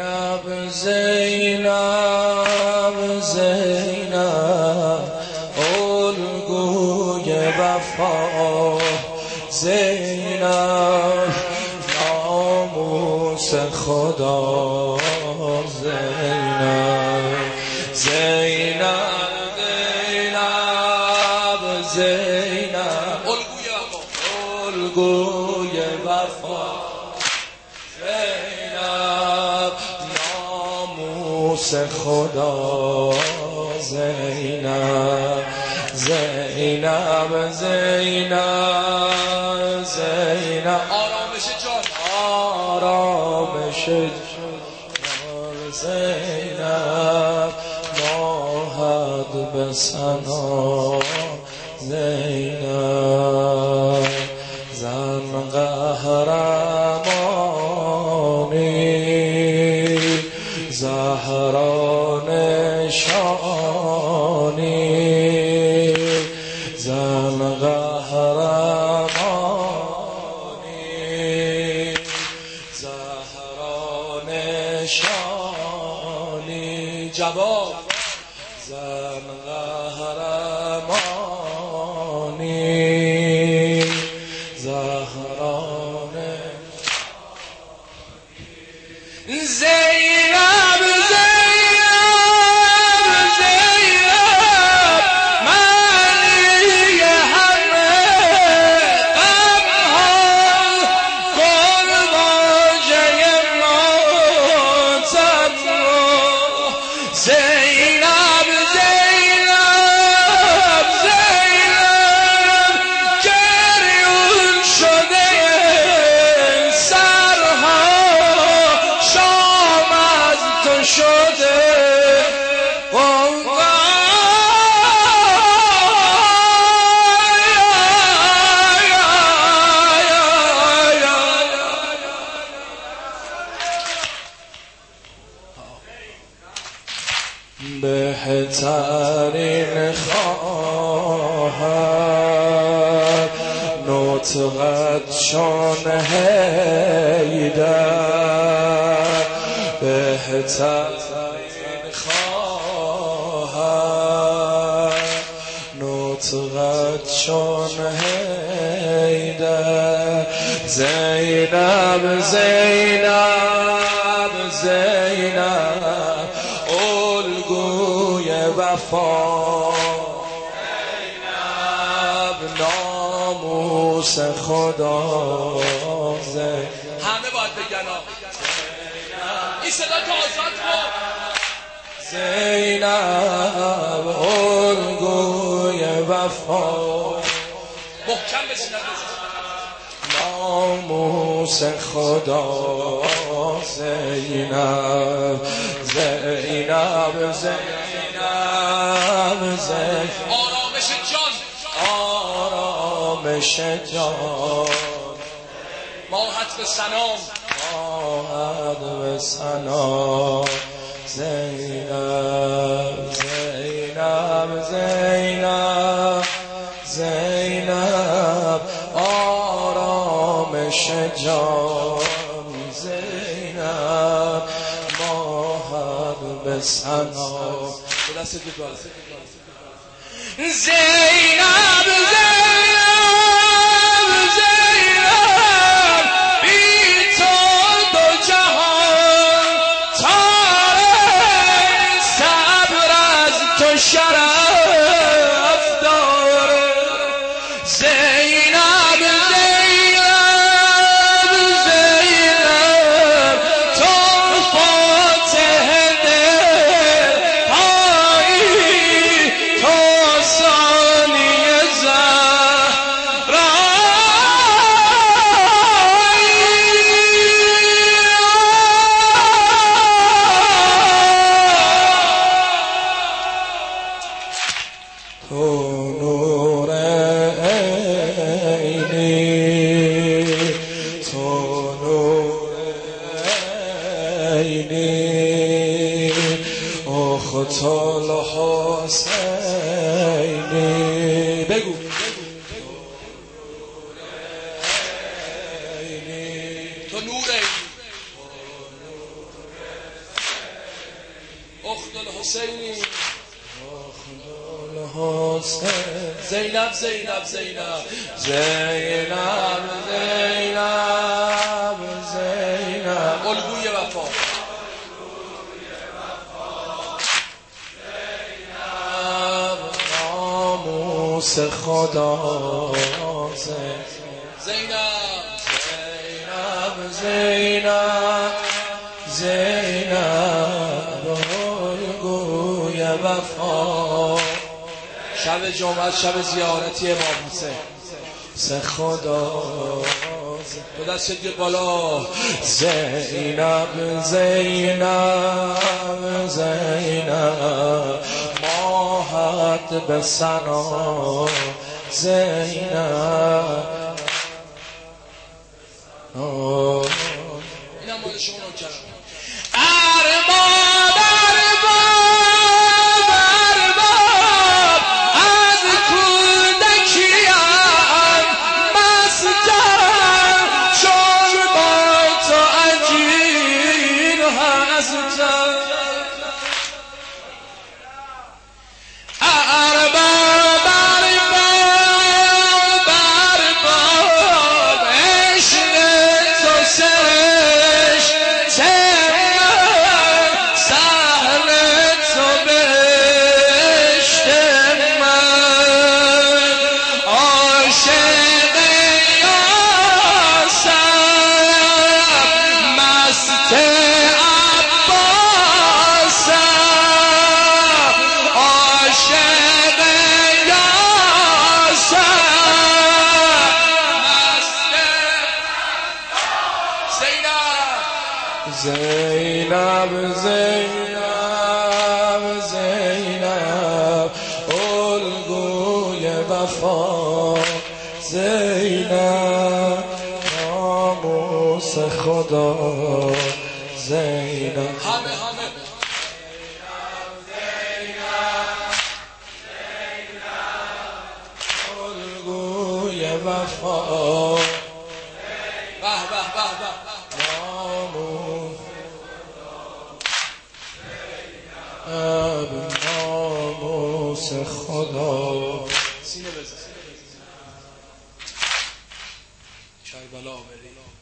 زینب زینب الگوی وفا زینب ناموس خدا زینب زینب زینب زینب الگوی وفا زینب ناموس خدا زینب زینب زینب زینب آرامش جان آرامش جان زینب ماهد به ثنا زینب زن قهرمانی زهرا نشانی زن قهرمانی زهرا نشانی جواب زن قهرمانی زهرا نشانی زینب بهترین خواهر نطقت چون حیدر بهترین خواهر نطقت چون حیدر زینب زینب زینب الگوی وفا زینب ناموس خدا همه باید بگن این صدا تو آزاد کن زینب الگوی وفا محکم بشنم ناموس خدا زینب زینب زینب زینب آرامش جان آرامش جان ماهد به سلام ماهد به سلام زینب زینب زینب زینب آرامش جان زینب ماهد به سلام دست دیگر زینب زینب زینب بی تو دو جهان تاره صبر از تو شرف داره زینب زینب زینب تو فاتح دل پایی تو ثانی تو نور عینی تو نور عینی اخت الحسینی بگو تو نور اخت الحسینی زینب زینب زینب زینب زینب زینب الگوی وفا زینب ناموس خدا زینب زینب زینب زینب الگوی وفا شب جمعه شب زیارتی امام حسین سه خدا تو دست بالا زینب زینب زینب ماهت به سنا زینب اینم مال شما نوکرم زینب زینب زینب الگوی وفا زینب ناموس خدا زینب همه الگوی وفا به به به ناموس خدا سینه بزن کربلا بری